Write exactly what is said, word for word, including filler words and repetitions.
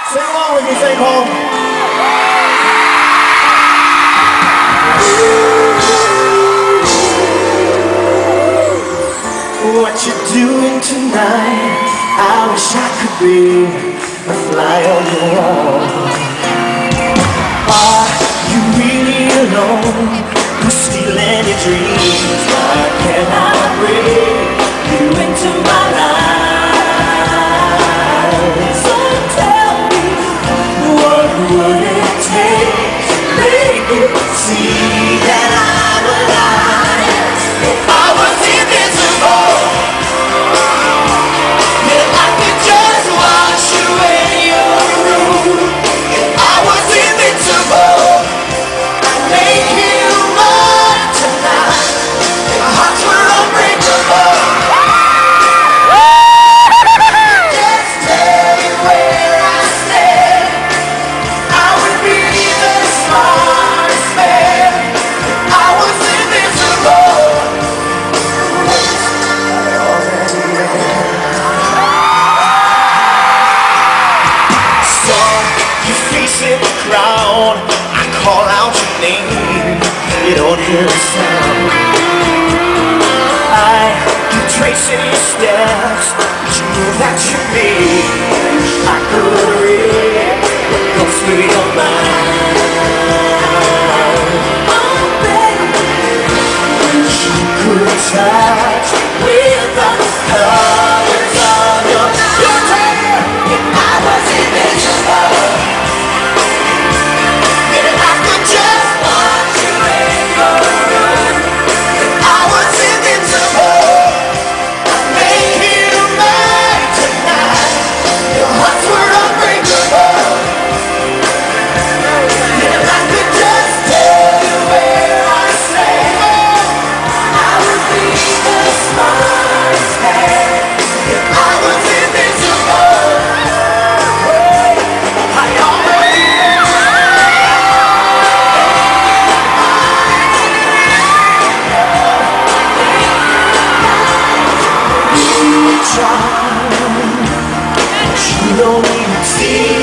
Sing along with me, Saint Paul. What you doing tonight? I wish I could be a fly on the wall. Are you really alone? Who's stealing your dreams? Why can't I bring you into my life? So tell me, what would it take to make you see that I'm alive? If I was invincible, if I could just wash away your room. If I was invincible, I'd make you mine tonight. If our hearts were unbreakable, just tell me where I stand. I would be the smartest man. If I was invincible. Your face in the crowd, I call out your name, you don't hear a sound. I keep tracing your steps, but you know that you made. I could read what goes through your mind. Oh baby, you could touch with the colors of your, your hair. If I was invisible, you don't even see